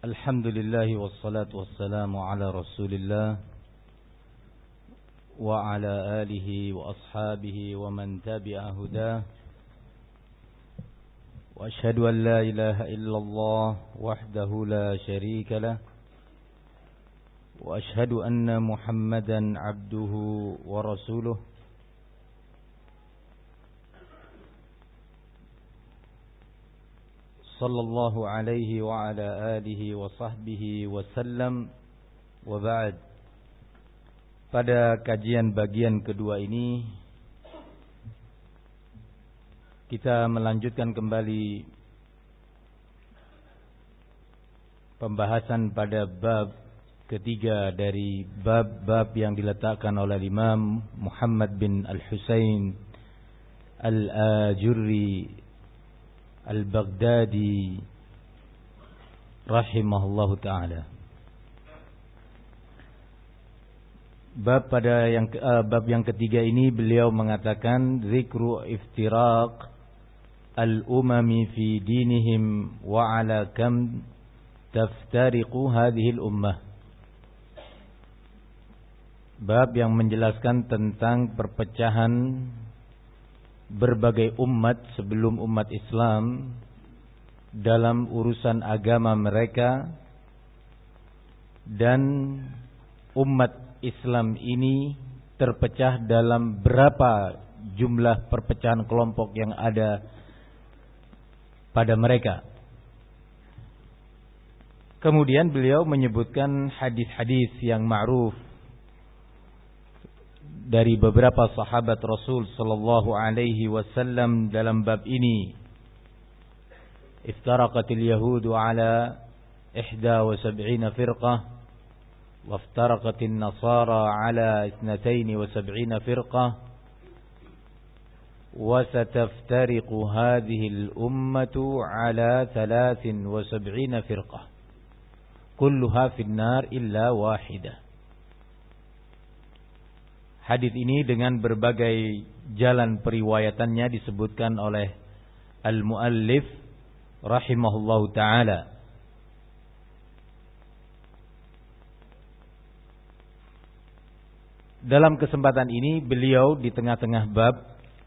Alhamdulillah wassalatu wassalamu ala Rasulillah wa ala alihi wa ashabihi wa man tabi'a hudah. Wa ashhadu an la ilaha illallah wahdahu la sharika lah. Wa ashhadu anna Muhammadan abduhu wa rasuluh. Sallallahu alaihi wa ala alihi wa sahbihi wa sallam. Wa ba'd. Pada kajian bagian kedua ini kita melanjutkan kembali pembahasan pada bab ketiga dari bab-bab yang diletakkan oleh Imam Muhammad bin Al-Husain Al-Ajurri Al-Baghdadi rahimahullahu ta'ala. Bab yang ketiga ini beliau mengatakan zikru iftiraq al-umami fi dinihim wa ala kam taftariqu hadhihi al-ummah. Bab yang menjelaskan tentang perpecahan berbagai umat sebelum umat Islam dalam urusan agama mereka, dan umat Islam ini terpecah dalam berapa jumlah perpecahan kelompok yang ada pada mereka. Kemudian beliau menyebutkan hadis-hadis yang ma'ruf dari beberapa sahabat Rasul sallallahu alaihi wasallam dalam bab ini. Iftaraqatil yahudu ala 71 firqah wa iftaraqatin nasara ala 72 firqah wa sataftariqu hadhihi al-ummatu ala 73 firqah kulluha fin nar illa wahidah. Hadis ini dengan berbagai jalan periwayatannya disebutkan oleh al-muallif rahimahullahu ta'ala. Dalam kesempatan ini beliau di tengah-tengah bab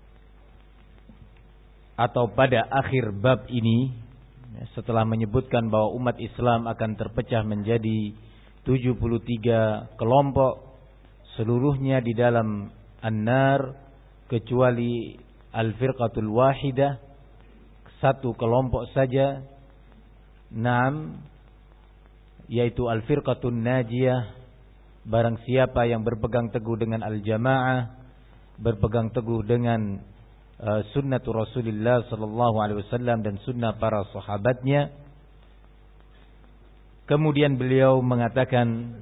atau pada akhir bab ini, setelah menyebutkan bahwa umat Islam akan terpecah menjadi 73 kelompok, seluruhnya di dalam an-nar kecuali al-firqatul wahidah, satu kelompok saja, yaitu al-firqatun najiyah. Barang siapa yang berpegang teguh dengan al-jamaah, berpegang teguh dengan sunnatul Rasulullah sallallahu alaihi wasallam dan sunnah para sahabatnya. Kemudian beliau mengatakan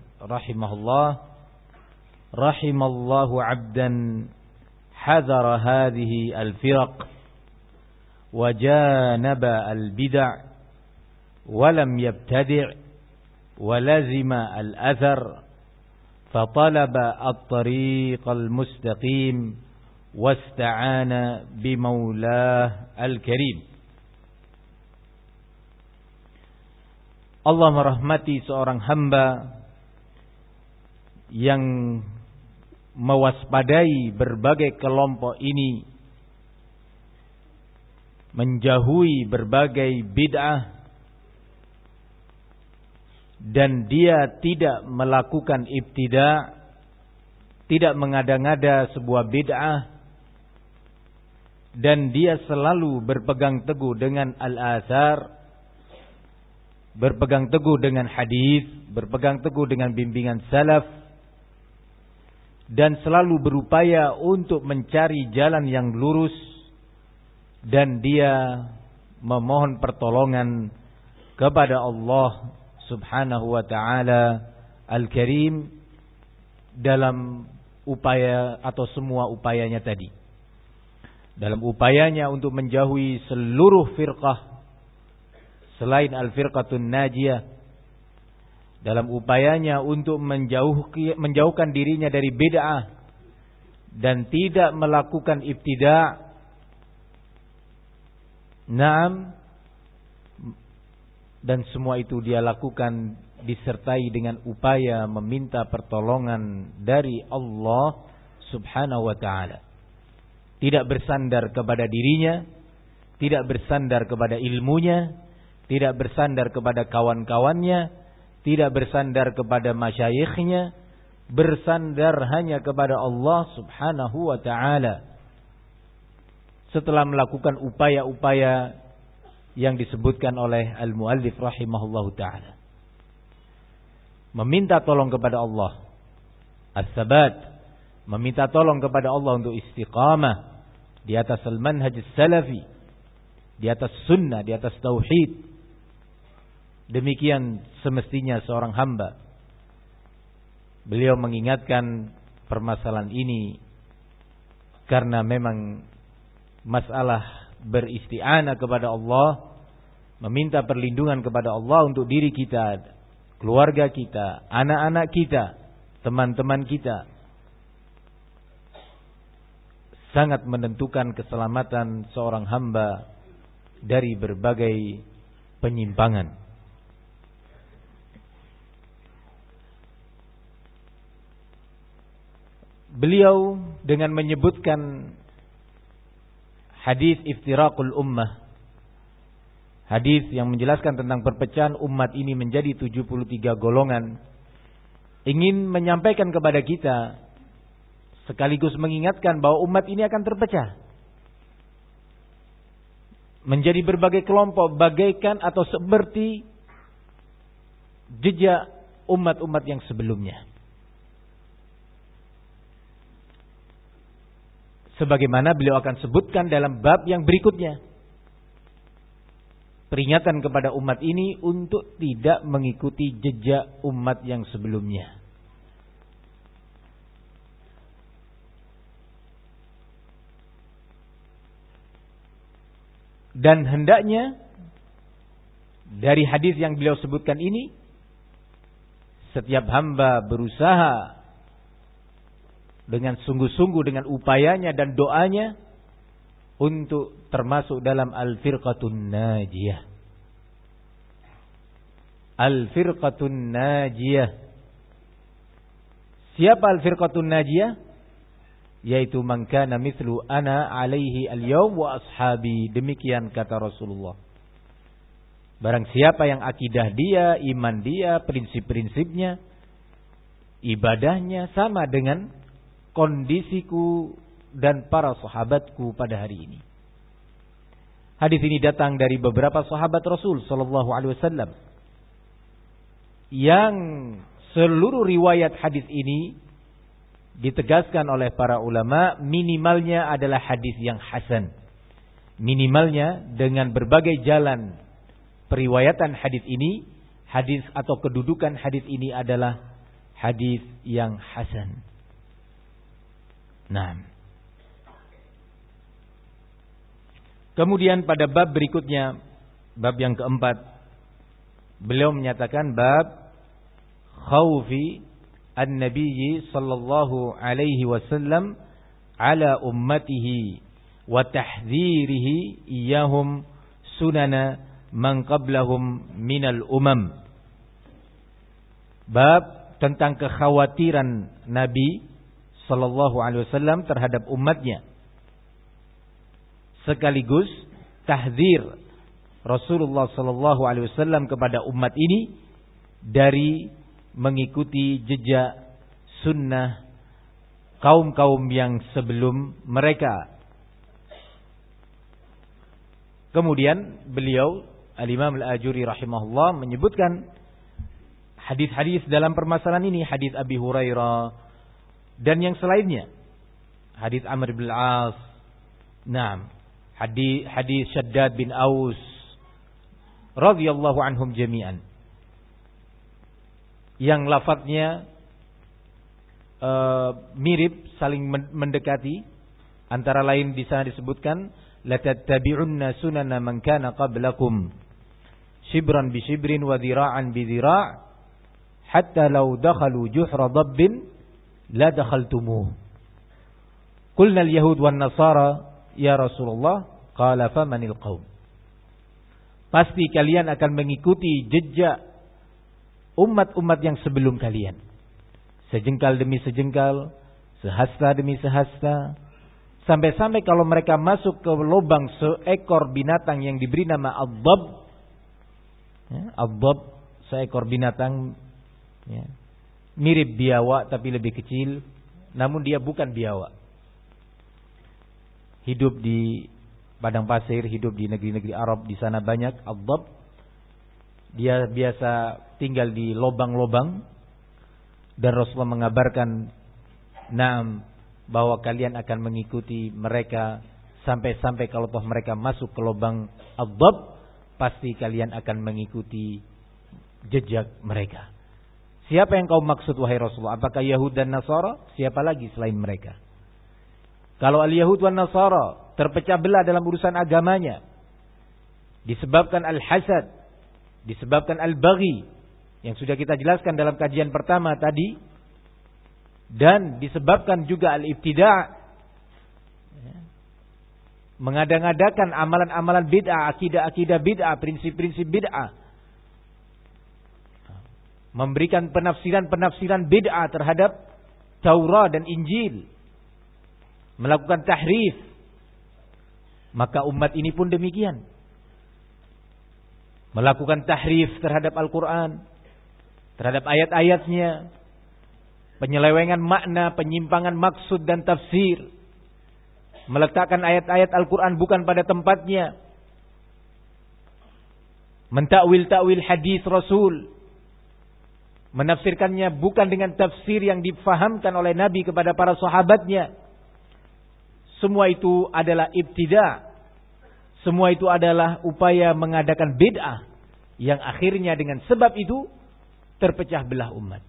rahimallahu 'abdan hadara hadhihi al-firaq wa janaba al-bid'ah wa lam yabtadi' wa lazima al-athar fa talaba at-tariq al-mustaqim wasta'ana bi maulah al-karim. Allah merahmati seorang hamba yang mewaspadai berbagai kelompok ini, menjauhi berbagai bid'ah, dan dia tidak melakukan ibtida', tidak mengada-ngada sebuah bid'ah, dan dia selalu berpegang teguh dengan al-athar, berpegang teguh dengan hadis, berpegang teguh dengan bimbingan salaf, dan selalu berupaya untuk mencari jalan yang lurus, dan dia memohon pertolongan kepada Allah subhanahu wa ta'ala al-karim dalam upaya atau semua upayanya tadi. Dalam upayanya untuk menjauhi seluruh firqah selain al-firqatun najiyah, dalam upayanya untuk menjauhkan dirinya dari bid'ah dan tidak melakukan ibtida'. dan semua itu dia lakukan disertai dengan upaya meminta pertolongan dari Allah Subhanahu wa ta'ala. Tidak bersandar kepada dirinya, tidak bersandar kepada ilmunya, tidak bersandar kepada kawan-kawannya, tidak bersandar kepada masyayikhnya, bersandar hanya kepada Allah Subhanahu wa ta'ala. Setelah melakukan upaya-upaya yang disebutkan oleh al-muallif rahimahullahu ta'ala, meminta tolong kepada Allah, as-sabat, meminta tolong kepada Allah untuk istiqamah di atas al-manhaj salafi, di atas sunnah, di atas tauhid. Demikian semestinya seorang hamba. Beliau mengingatkan permasalahan ini karena memang masalah beristi'anah kepada Allah, meminta perlindungan kepada Allah untuk diri kita, keluarga kita, anak-anak kita, teman-teman kita, sangat menentukan keselamatan seorang hamba dari berbagai penyimpangan. Beliau dengan menyebutkan hadis iftiraqul ummah, hadis yang menjelaskan tentang perpecahan umat ini menjadi 73 golongan, ingin menyampaikan kepada kita sekaligus mengingatkan bahwa umat ini akan terpecah menjadi berbagai kelompok, bagaikan atau seperti jejak umat-umat yang sebelumnya. Sebagaimana beliau akan sebutkan dalam bab yang berikutnya. Peringatan kepada umat ini untuk tidak mengikuti jejak umat yang sebelumnya. Dan hendaknya dari hadis yang beliau sebutkan ini, setiap hamba berusaha dengan sungguh-sungguh dengan upayanya dan doanya untuk termasuk dalam al-firqatun najiyah. Al-firqatun najiyah. Siapa al-firqatun najiyah? Yaitu man kana mithlu ana alaihi al-yawm wa ashabi. Demikian kata Rasulullah. Barang siapa yang akidah dia, iman dia, prinsip-prinsipnya, ibadahnya sama dengan kondisiku dan para sahabatku pada hari ini. Hadis ini datang dari beberapa sahabat Rasul sallallahu alaihi wasallam yang seluruh riwayat hadis ini ditegaskan oleh para ulama minimalnya adalah hadis yang hasan. Minimalnya dengan berbagai jalan periwayatan hadis ini, hadis atau kedudukan hadis ini adalah hadis yang hasan. Nah, kemudian pada bab berikutnya, bab yang keempat, beliau menyatakan bab khawfi an-nabiyyi sallallahu alaihi wasallam ala ummatihi wa tahdhirihi iyahum sunana man qablahum minal umam. Bab tentang kekhawatiran Nabi sallallahu alaihi wasallam terhadap umatnya, sekaligus tahdzir Rasulullah sallallahu alaihi wasallam kepada umat ini dari mengikuti jejak sunnah kaum-kaum yang sebelum mereka. Kemudian beliau Al-Imam Al-Ajuri rahimahullah menyebutkan hadis-hadis dalam permasalahan ini, hadis Abi Hurairah dan yang selainnya, hadis Amr bin Al-As, hadis Shaddad bin Aus radhiyallahu anhum jami'an, yang lafadznya mirip, saling mendekati. Antara lain di sana disebutkan la tattabi'unna sunana man kana qablakum shibran bi shibrin wa dhira'an bi dhira' hatta law dakhalu juhra dabbin la dakhaltumuh. Qulna al-yahud wan nasara ya Rasulullah, qala famanil qaum. pasti kalian akan mengikuti jejak umat-umat yang sebelum kalian. Sejengkal demi sejengkal, sehasta demi sehasta, sampai-sampai kalau mereka masuk ke lubang seekor binatang yang diberi nama ad-dab, ad-dab, seekor binatang mirip biawak tapi lebih kecil, namun dia bukan biawak. Hidup di padang pasir, hidup di negeri-negeri Arab, di sana banyak ad-dab. Dia biasa tinggal di lubang-lubang, dan Rasulullah mengabarkan, "Na'am, bahwa kalian akan mengikuti mereka sampai-sampai kalau toh mereka masuk ke lubang ad-dab, pasti kalian akan mengikuti jejak mereka." Siapa yang kau maksud wahai Rasulullah? Apakah Yahud dan Nasara? Siapa lagi selain mereka? Kalau al-Yahud dan Nasara terpecah belah dalam urusan agamanya, disebabkan al-hasad, disebabkan al-baghi, yang sudah kita jelaskan dalam kajian pertama tadi, dan disebabkan juga al-ibtida', mengada-ngadakan amalan-amalan bid'ah, akidah-akidah bid'ah, prinsip-prinsip bid'ah, memberikan penafsiran-penafsiran bid'ah terhadap Taurat dan Injil, melakukan tahrif, maka umat ini pun demikian, melakukan tahrif terhadap Al-Quran, terhadap ayat-ayatnya, penyelewengan makna, penyimpangan maksud dan tafsir, meletakkan ayat-ayat Al-Quran bukan pada tempatnya, mentakwil-takwil hadis Rasul, menafsirkannya bukan dengan tafsir yang difahamkan oleh Nabi kepada para sahabatnya. Semua itu adalah ibtida'. Semua itu adalah upaya mengadakan bid'ah yang akhirnya dengan sebab itu terpecah belah umat.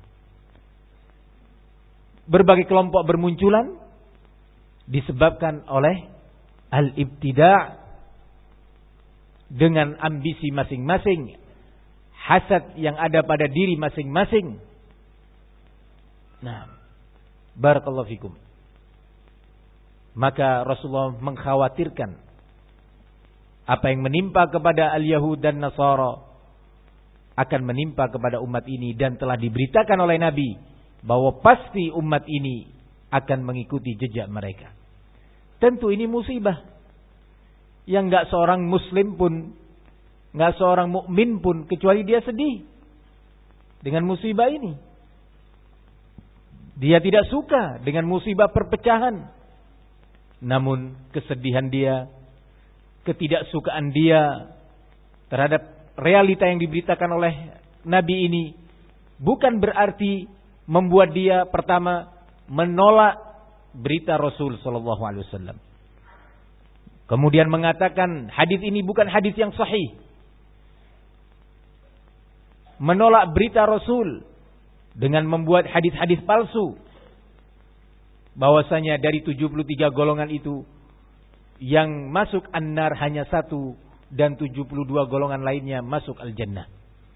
Berbagai kelompok bermunculan disebabkan oleh al-ibtida' dengan ambisi masing-masing, hasad yang ada pada diri masing-masing. Nah, barakallahu fikum. Maka Rasulullah mengkhawatirkan apa yang menimpa kepada al-Yahud dan Nasara akan menimpa kepada umat ini, dan telah diberitakan oleh Nabi bahwa pasti umat ini akan mengikuti jejak mereka. Tentu ini musibah yang enggak seorang muslim pun, enggak seorang mukmin pun kecuali dia sedih dengan musibah ini. Dia tidak suka dengan musibah perpecahan. Namun kesedihan dia, ketidaksukaan dia terhadap realita yang diberitakan oleh Nabi ini bukan berarti membuat dia pertama menolak berita Rasul sallallahu alaihi wasallam. Kemudian mengatakan hadis ini bukan hadis yang sahih. Menolak berita Rasul dengan membuat hadis-hadis palsu. Bahwasanya dari 73 golongan itu yang masuk an-nar hanya 1 dan 72 golongan lainnya masuk al-jannah.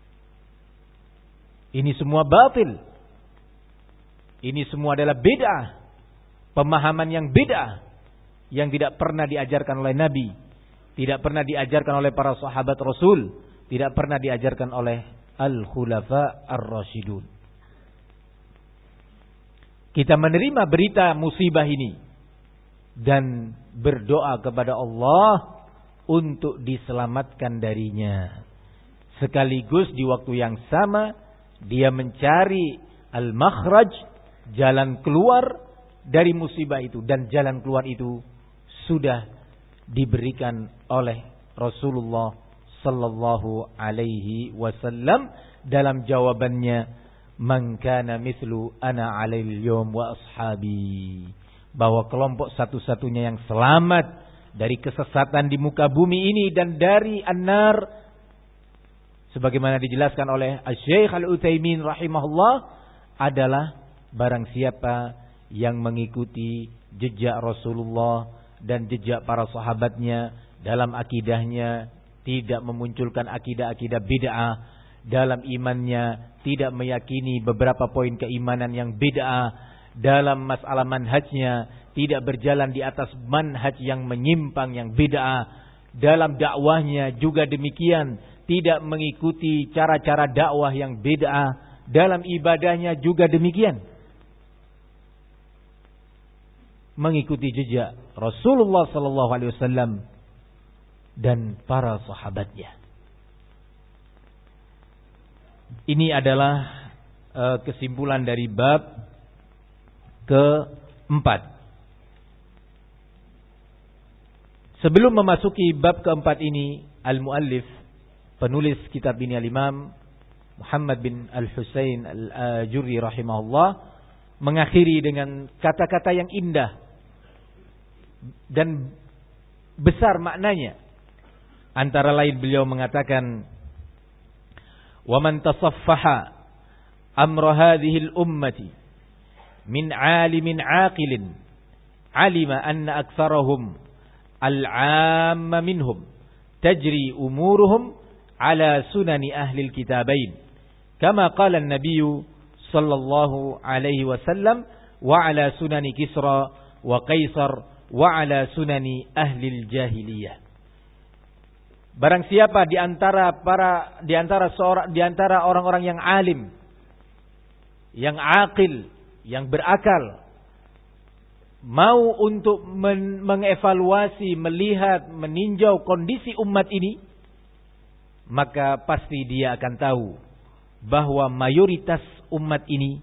Ini semua batil. Ini semua adalah bid'ah. Pemahaman yang bid'ah yang tidak pernah diajarkan oleh Nabi, tidak pernah diajarkan oleh para sahabat Rasul, tidak pernah diajarkan oleh al-khulafa ar-rasyidun. Kita menerima berita musibah ini dan berdoa kepada Allah untuk diselamatkan darinya. Sekaligus di waktu yang sama dia mencari al-makhraj, jalan keluar dari musibah itu, dan jalan keluar itu sudah diberikan oleh Rasulullah sallallahu alaihi wasallam dalam jawabannya, "Man kana mithlu ana 'alail yawm wa ashabi." Bahwa kelompok satu-satunya yang selamat dari kesesatan di muka bumi ini dan dari an-nar, sebagaimana dijelaskan oleh Asy-Syaikh Al-Utsaimin rahimahullah, adalah barang siapa yang mengikuti jejak Rasulullah dan jejak para sahabatnya dalam akidahnya, tidak memunculkan akidah-akidah bid'ah, dalam imannya tidak meyakini beberapa poin keimanan yang bid'ah, dalam masalah manhajnya tidak berjalan di atas manhaj yang menyimpang yang bid'ah, dalam dakwahnya juga demikian, tidak mengikuti cara-cara dakwah yang bid'ah, dalam ibadahnya juga demikian. Mengikuti jejak Rasulullah sallallahu alaihi wasallam dan para sahabatnya. Ini adalah kesimpulan dari bab keempat. Sebelum memasuki bab keempat ini, al-muallif, penulis kitab ini, al-Imam Muhammad bin Al-Husain Al-Ajurri rahimahullah, mengakhiri dengan kata-kata yang indah dan besar maknanya. Antara lain beliau mengatakan, "Wa man tasaffaha amra hadhihi al-ummati min 'alimin 'aqilin 'alima anna aktsarahum al-'amma minhum tajri umuruhum ala sunani ahli al-kitabain kama qala an-nabiy sallallahu alaihi wasallam wa ala sunani Kisra wa Qaisar wa ala sunani ahli al-jahiliyah." Barang siapa di antara orang-orang yang alim, yang aqil, yang berakal, mau untuk mengevaluasi, melihat, meninjau kondisi umat ini, maka pasti dia akan tahu bahwa mayoritas umat ini,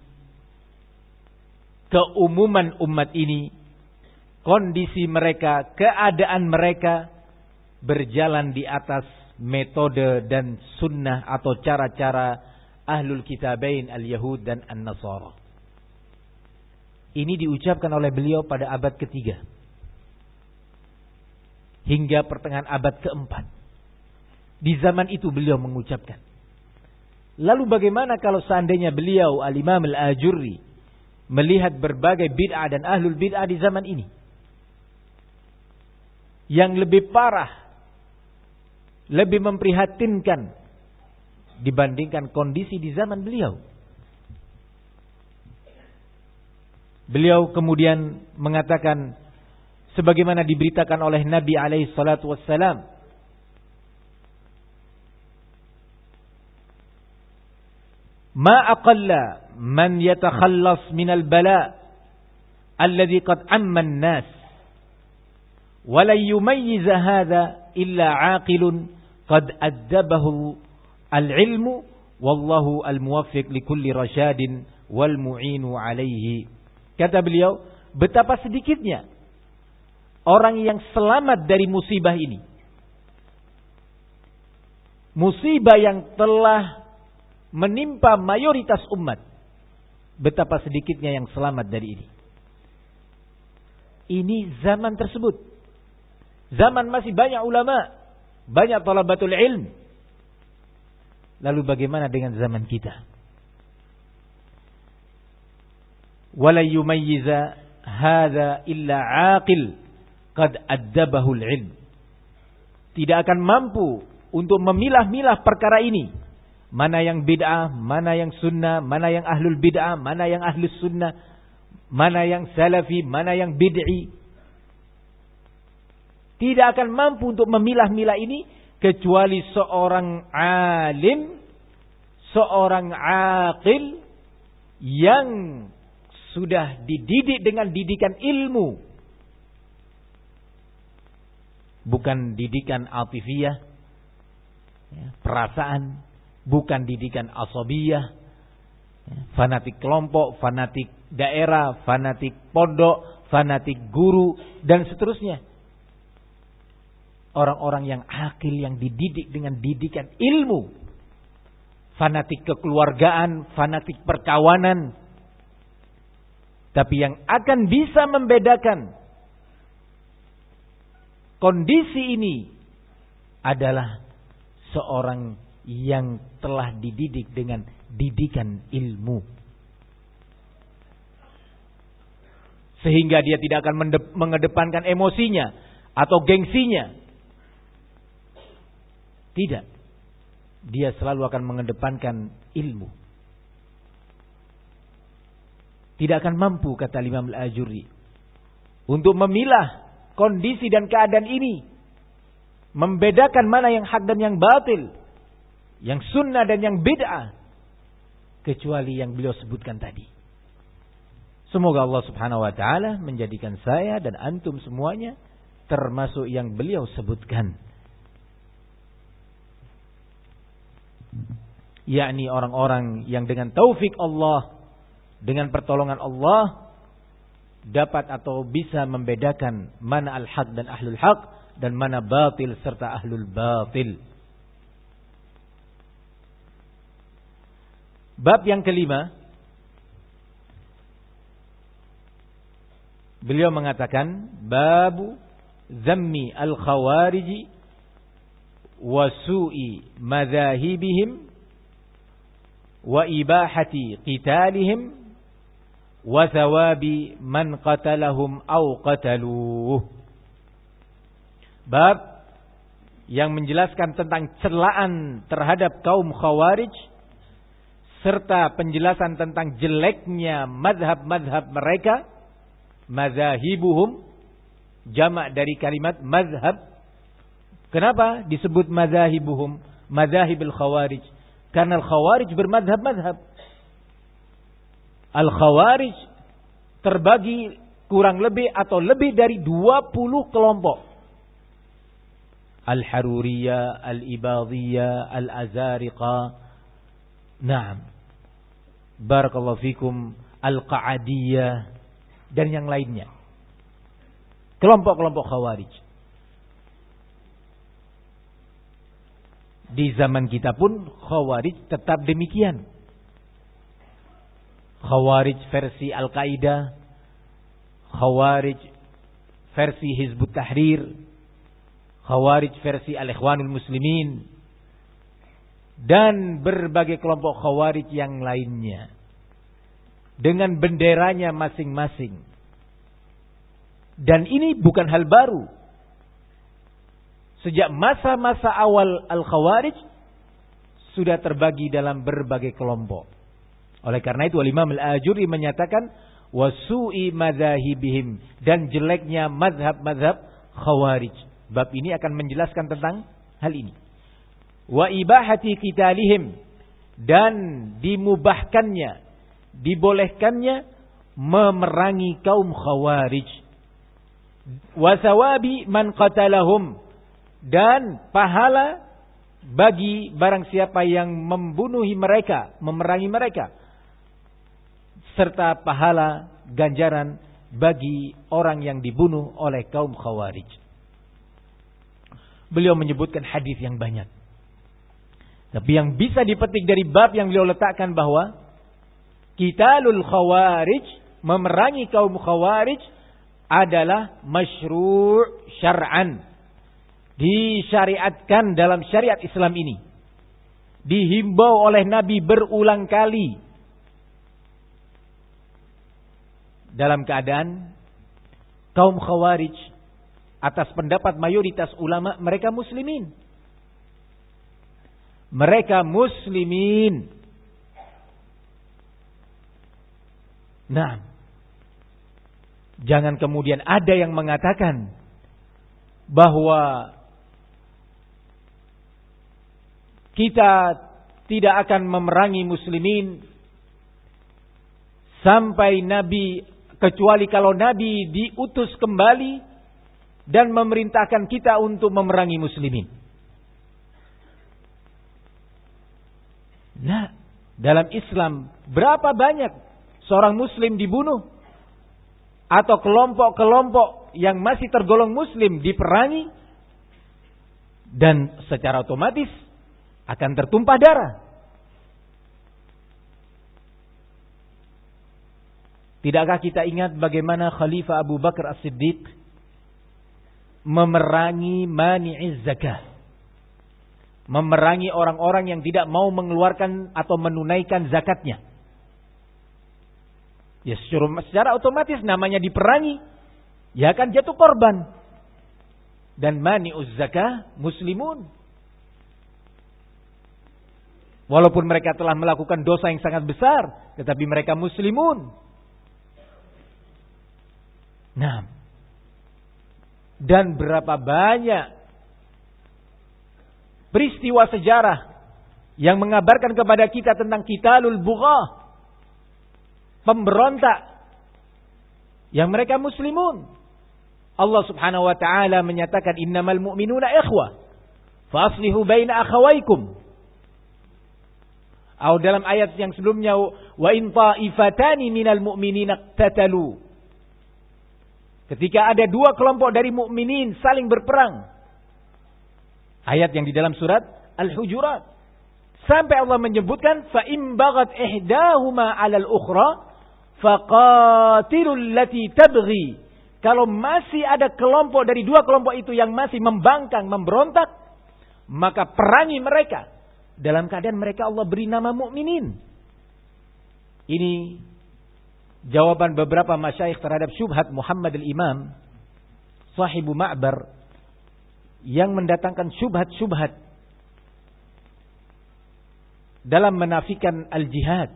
keumuman umat ini, kondisi mereka, keadaan mereka berjalan di atas metode dan sunnah atau cara-cara ahlul kitabain al-Yahud dan an-Nasara. Ini diucapkan oleh beliau pada abad ketiga hingga pertengahan abad keempat. Di zaman itu beliau mengucapkan. Lalu bagaimana kalau seandainya beliau al-Imam Al-Ajurri melihat berbagai bid'ah dan ahlul bid'ah di zaman ini yang lebih parah, lebih memprihatinkan dibandingkan kondisi di zaman beliau. Beliau kemudian mengatakan sebagaimana diberitakan oleh Nabi alaihi salatu wassalam, "Ma aqalla man yatakhallas minal bala alladhi qad amma an-nas wa la yumayyiz hadha illa 'aqilun qad addabahu al-'ilmu wallahu al-muwaffiq likulli rasyadin wal mu'inu 'alaihi." Kata beliau, betapa sedikitnya orang yang selamat dari musibah ini. Musibah yang telah menimpa mayoritas umat. Betapa sedikitnya yang selamat dari ini. Ini zaman tersebut. Zaman masih banyak ulama, banyak talabatul ilm. Lalu bagaimana dengan zaman kita? Wala yumayyiza hadza illa 'aqil qad addabahu al-'ilm. Tidak akan mampu untuk memilah-milah perkara ini. Mana yang bid'ah, mana yang sunnah, mana yang ahlul bid'ah, mana yang ahlus sunnah, mana yang salafi, mana yang bid'i. Tidak akan mampu untuk memilah-milah ini kecuali seorang alim, seorang aqil yang sudah dididik dengan didikan ilmu. Bukan didikan atifiyah, perasaan, bukan didikan asabiyah, fanatik kelompok, fanatik daerah, fanatik pondok, fanatik guru, dan seterusnya. Orang-orang yang akil, yang dididik dengan didikan ilmu. Fanatik kekeluargaan, fanatik perkawanan. Tapi yang akan bisa membedakan kondisi ini adalah seorang yang telah dididik dengan didikan ilmu. Sehingga dia tidak akan mengedepankan emosinya atau gengsinya. Tidak. Dia selalu akan mengedepankan ilmu. Tidak akan mampu, kata Imam Al-Ajurri, untuk memilah kondisi dan keadaan ini. membedakan mana yang hak dan yang batil, yang sunnah dan yang bid'ah, kecuali yang beliau sebutkan tadi. Semoga Allah Subhanahu wa taala menjadikan saya dan antum semuanya termasuk yang beliau sebutkan, yakni orang-orang yang dengan taufik Allah, dengan pertolongan Allah, dapat atau bisa membedakan mana al-haq dan ahlul haq, dan mana batil serta ahlul batil. Bab yang kelima, beliau mengatakan babu zammi al-khawarij wa su'i madzahibihim wa ibahati qitalihim wa thawabi man qatalahum aw qataluh. Bab yang menjelaskan tentang celaan terhadap kaum khawarij, serta penjelasan tentang jeleknya mazhab-mazhab mereka. Mazahibuhum, jamak dari kalimat mazhab. Kenapa disebut mazahibuhum, mazahibul khawarij? Karena al-khawarij bermazhab-mazhab. Al-khawarij terbagi kurang lebih atau lebih dari 20 kelompok. Al-Haruriyah, Al-Ibadiyah, Al-Azariqah. Naam. Barakallahu fikum. Al-Qa'adiyah. Dan yang lainnya. Kelompok-kelompok khawarij. Di zaman kita pun khawarij tetap demikian. Khawarij versi Al-Qaeda, khawarij versi Hizbut Tahrir, khawarij versi Al-Ikhwanul Muslimin, dan berbagai kelompok khawarij yang lainnya, dengan benderanya masing-masing. Dan ini bukan hal baru. Sejak masa-masa awal Al-Khawarij sudah terbagi dalam berbagai kelompok. Oleh karena itu Imam Al-Ajuri menyatakan wasu'i madzahibihim, dan jeleknya mazhab-mazhab Khawarij. Bab ini akan menjelaskan tentang hal ini. Wa ibahati qitalihim, dan dimubahkannya, dibolehkannya memerangi kaum Khawarij. Wa thawabi man qatalahum, dan pahala bagi barang siapa yang membunuhi mereka, memerangi mereka, serta pahala ganjaran bagi orang yang dibunuh oleh kaum Khawarij. Beliau menyebutkan hadis yang banyak. Tapi yang bisa dipetik dari bab yang beliau letakkan bahwa qitalul Khawarij, memerangi kaum Khawarij, adalah masyru' syar'an, disyariatkan dalam syariat Islam ini. Dihimbau oleh Nabi berulang kali. Dalam keadaan kaum Khawarij, atas pendapat mayoritas ulama, mereka muslimin. Mereka muslimin. Nah, jangan kemudian ada yang mengatakan bahwa kita tidak akan memerangi muslimin sampai Nabi, kecuali kalau Nabi diutus kembali dan memerintahkan kita untuk memerangi muslimin. Nah, dalam Islam berapa banyak seorang muslim dibunuh atau kelompok-kelompok yang masih tergolong muslim diperangi, dan secara otomatis akan tertumpah darah. Tidakkah kita ingat bagaimana Khalifah Abu Bakar As-Siddiq memerangi mani'iz zakah, memerangi orang-orang yang tidak mau mengeluarkan atau menunaikan zakatnya? Ya, secara otomatis namanya diperangi, ya akan jatuh korban. Dan mani'uz zakah muslimun. Walaupun mereka telah melakukan dosa yang sangat besar, tetapi mereka muslimun. Nah, dan berapa banyak peristiwa sejarah yang mengabarkan kepada kita tentang qitalul bughah, pemberontak yang mereka muslimun. Allah Subhanahu wa taala menyatakan innamal mu'minuna ikhwah fa aslihu baina akhawaykum. Atau dalam ayat yang sebelumnya wa in ta'ifatani minal mu'minina iqtatalu. Ketika ada dua kelompok dari mukminin saling berperang. Ayat yang di dalam surat Al-Hujurat. Sampai Allah menyebutkan fa in baghat ihdahuma 'alal ukhra faqatilul lati tabghi. Kalau masih ada kelompok dari dua kelompok itu yang masih membangkang, memberontak, maka perangi mereka. Dalam keadaan mereka Allah beri nama mukminin. Ini jawaban beberapa masyayikh terhadap syubhat Muhammad al-Imam sahibu Ma'bar yang mendatangkan syubhat-syubhat dalam menafikan al-jihad.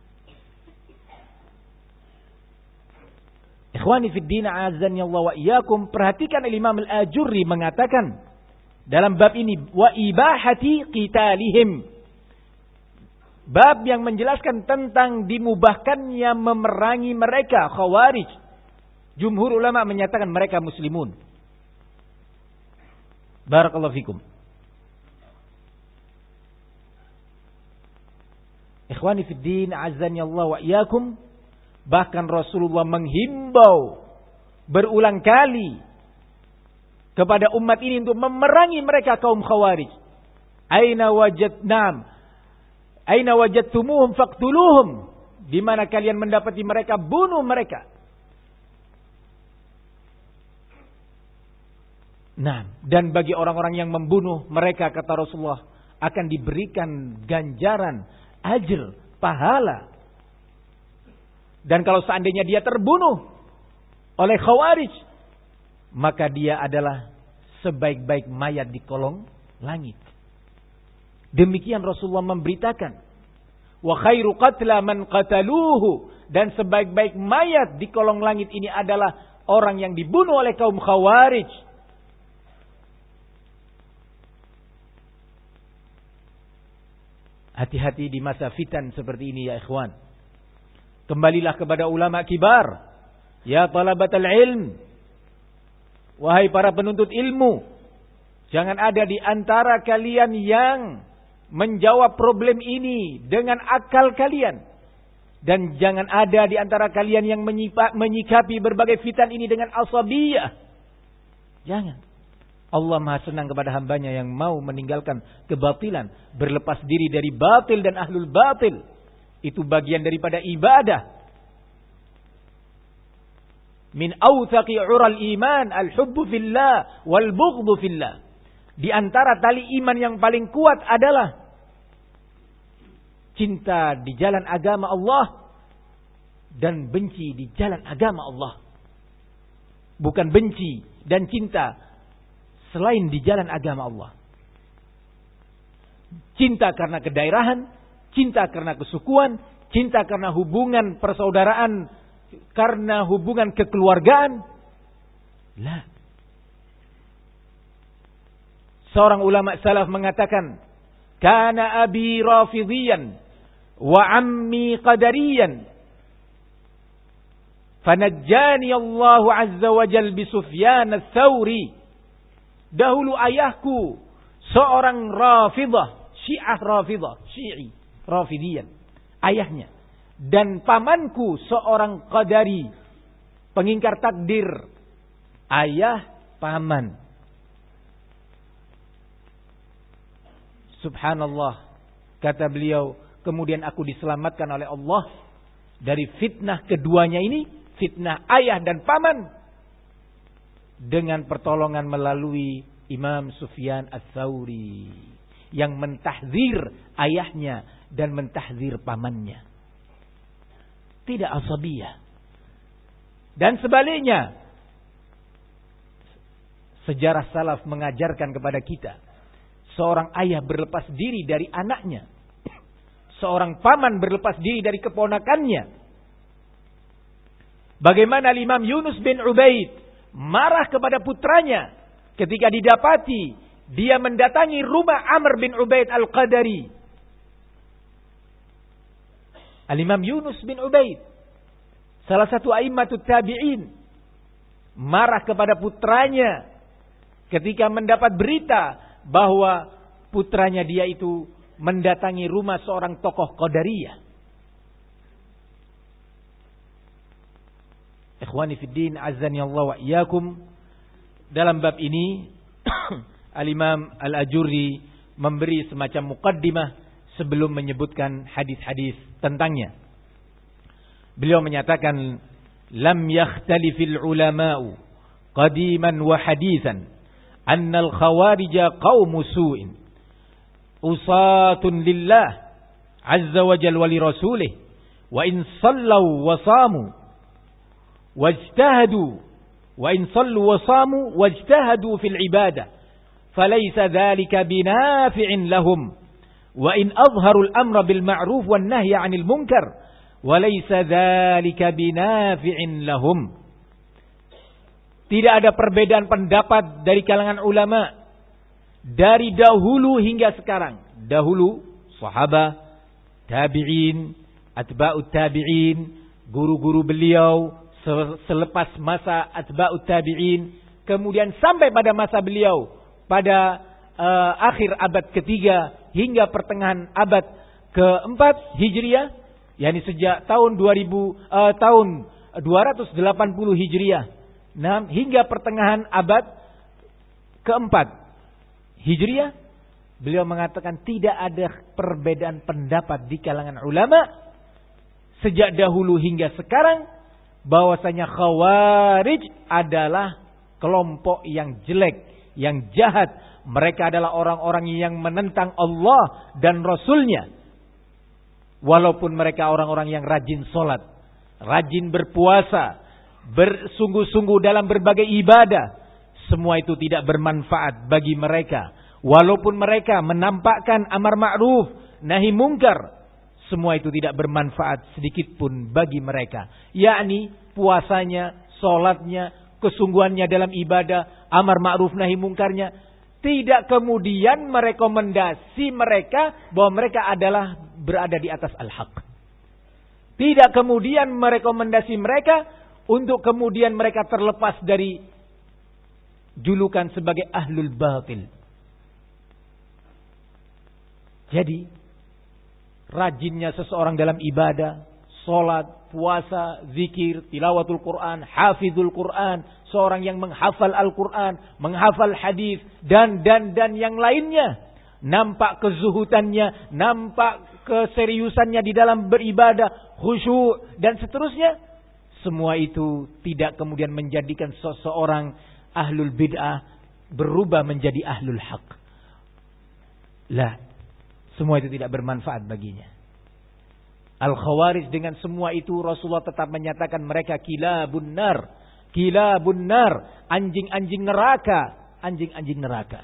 Ikhwani fid din a'azzani Allah wa iyyakum, perhatikan Imam Al-Ajurri mengatakan dalam bab ini wa ibahati qitalihim. Bab yang menjelaskan tentang dimubahkannya memerangi mereka Khawarij. Jumhur ulama menyatakan mereka muslimun. Barakallahu fikum. Ikhwani fid din azani Allah wa iyyakum, bahkan Rasulullah menghimbau berulang kali kepada umat ini untuk memerangi mereka kaum Khawarij. Aina wajadtumuhum faqtuluhum. Di mana kalian mendapati mereka, bunuh mereka. Nah, dan bagi orang-orang yang membunuh mereka, kata Rasulullah, akan diberikan ganjaran ajr, pahala. Dan kalau seandainya dia terbunuh oleh Khawarij, maka dia adalah sebaik-baik mayat di kolong langit. Demikian Rasulullah memberitakan. Wa khairu qatla man qataluhu. Dan sebaik-baik mayat di kolong langit ini adalah orang yang dibunuh oleh kaum Khawarij. Hati-hati di masa fitan seperti ini ya ikhwan. Kembalilah kepada ulama kibar. Ya talabatal ilm. Wahai para penuntut ilmu. Jangan ada di antara kalian yang menjawab problem ini dengan akal kalian. Dan jangan ada di antara kalian yang menyikapi berbagai fitan ini dengan asabiyah. Jangan. Allah Maha senang kepada hambanya yang mau meninggalkan kebatilan, berlepas diri dari batil dan ahlul batil. Itu bagian daripada ibadah. Min awthaqi 'ural iman al-hubbu fillah wal bughdhu fillah. Di antara tali iman yang paling kuat adalah cinta di jalan agama Allah dan benci di jalan agama Allah. Bukan benci dan cinta selain di jalan agama Allah. Cinta karena kedaerahan, cinta karena kesukuan, cinta karena hubungan persaudaraan, karena hubungan kekeluargaan. La. Seorang ulama salaf mengatakan, "Kana abi rafidhiyan wa ammi qadariyan. Fanajjani Allah azza wa jalla bi Sufyan ats-Tsauri." Dahulu ayahku seorang Rafidah, Syiah Rafidah, Syi'i, Rafidiyan. Ayahnya. Dan pamanku seorang Qadari, pengingkar takdir. Ayah, paman. Subhanallah. Kata beliau, kemudian aku diselamatkan oleh Allah dari fitnah keduanya ini, fitnah ayah dan paman, dengan pertolongan melalui Imam Sufyan ats-Tsauri yang mentahdzir ayahnya dan mentahdzir pamannya. Tidak asabiyah. Dan sebaliknya, sejarah salaf mengajarkan kepada kita, seorang ayah berlepas diri dari anaknya, seorang paman berlepas diri dari keponakannya. Bagaimana Imam Yunus bin Ubaid marah kepada putranya ketika didapati dia mendatangi rumah Amr bin Ubaid Al-Qadari. Al-Imam Yunus bin Ubaid, salah satu a'immatut tabi'in, marah kepada putranya ketika mendapat berita bahwa putranya dia itu mendatangi rumah seorang tokoh Qadariyah. Ikhwani fiddin, azzani Allah wa iyyakum. Dalam bab ini Al-Imam Al-Ajurri memberi semacam muqaddimah sebelum menyebutkan hadis-hadis tentangnya. Beliau menyatakan, lam yakhtalifil ulama'u qadiman wa hadithan anna al-khawarija qaumu su'in usatun lillah azza wa jalla wa li rasulih wa in sallu wa samu wajtahadu wa in sallu wa samu wajtahadu fil ibadah falaysa dhalika binafi'in lahum wa in azharu al-amra bil ma'ruf wan nahya 'anil munkar walaysa dzalika binafi'in lahum. Tidak ada perbedaan pendapat dari kalangan ulama dari dahulu hingga sekarang. Dahulu sahabat, tabi'in, atba'ut tabi'in, guru-guru beliau, selepas masa atba'ut tabi'in, kemudian sampai pada masa beliau pada akhir abad ketiga hingga pertengahan abad keempat Hijriah, yakni sejak tahun 280 Hijriah hingga pertengahan abad keempat Hijriah, beliau mengatakan tidak ada perbedaan pendapat di kalangan ulama sejak dahulu hingga sekarang bahwasanya Khawarij adalah kelompok yang jelek, yang jahat. Mereka adalah orang-orang yang menentang Allah dan Rasulnya. Walaupun mereka orang-orang yang rajin sholat, rajin berpuasa, bersungguh-sungguh dalam berbagai ibadah, semua itu tidak bermanfaat bagi mereka. Walaupun mereka menampakkan amar ma'ruf, nahi mungkar, semua itu tidak bermanfaat sedikit pun bagi mereka. Yakni puasanya, sholatnya, kesungguhannya dalam ibadah, amar ma'ruf nahi mungkarnya, tidak kemudian merekomendasi mereka bahwa mereka adalah berada di atas al-haq. Tidak kemudian merekomendasi mereka untuk kemudian mereka terlepas dari julukan sebagai ahlul batil. Jadi, rajinnya seseorang dalam ibadah, sholat, puasa, zikir, tilawatul Quran, hafizul Quran, seorang yang menghafal Al-Quran, menghafal hadis dan yang lainnya, nampak kezuhudannya, nampak keseriusannya di dalam beribadah, khusyuk dan seterusnya, semua itu tidak kemudian menjadikan seseorang ahlul bid'ah berubah menjadi ahlul haq. Lah, semua itu tidak bermanfaat baginya. Al-Khawarij dengan semua itu Rasulullah tetap menyatakan mereka kilabun nar. Kilabun nar, anjing-anjing neraka, anjing-anjing neraka.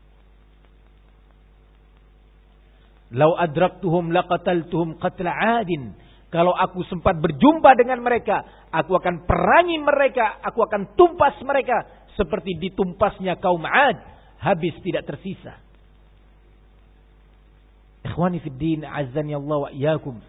Lau adraktuhum laqataltuhum qatla 'adin. Kalau aku sempat berjumpa dengan mereka, aku akan perangi mereka, aku akan tumpas mereka seperti ditumpasnya kaum 'Ad, habis tidak tersisa. Ikhwani fid din, azzani Allah wa iyyakum.